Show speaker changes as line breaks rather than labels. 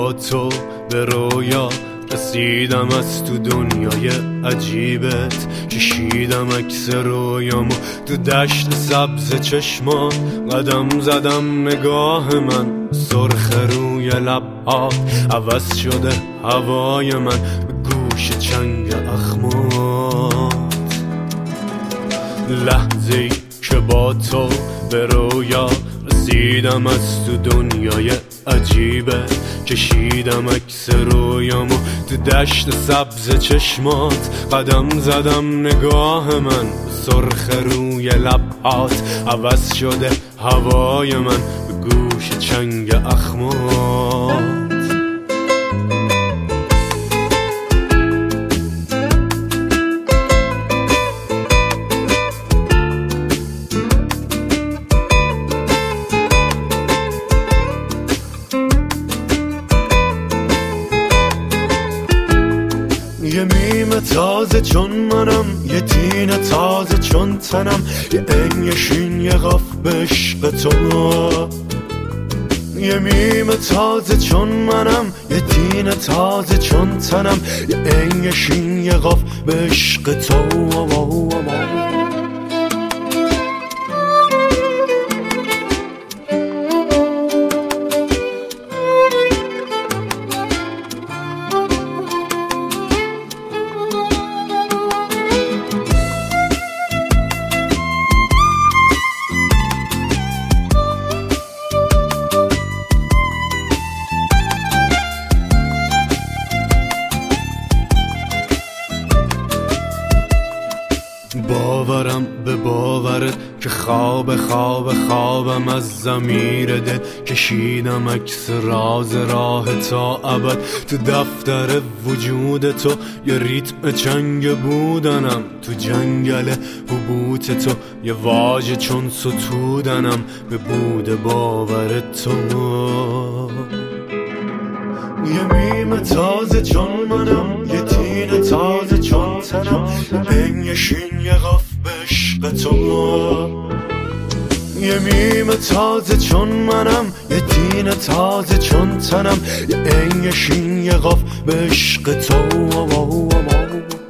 با تو به رویا رسیدم، از تو دنیای عجیبت کشیدم عکس رویامو تو دشت سبز چشمان، قدم زدم نگاه من سرخ روی لبها عوض شده هوای من به گوش چنگ اخمات. لحظه ای که با تو به رویا رسیدم، از تو دنیای عجیبت کشیدم عکس رویامو تو دشت سبز چشمات، قدم زدم نگاه من سرخ روی لبهات عوض شده هوای من به گوش چنگ اخمات. یه میم تازه چون منم، یه دین تازه چون تنم، یه انگشین یه قاف به عشق تو. یه میم تازه چون منم، یه دین تازه چون تنم، یه انگشین یه قاف به عشق تو. باورم به باورت که خوابم از ضمیر دل کشیدم عکس راز راه تا ابد تو دفتر وجود تو، یه ریتم چنگ بودنم تو جنگل حبوط تو، یه واژه چون ستودنم به بود باور تو. یه میم تازه چون منم، یه دین تازه چون تنم، انگشین یه قاف به عشق تو. یه میم تازه چون منم، یه دین تازه چون تنم، یه انگشین یه قاف به عشق تو.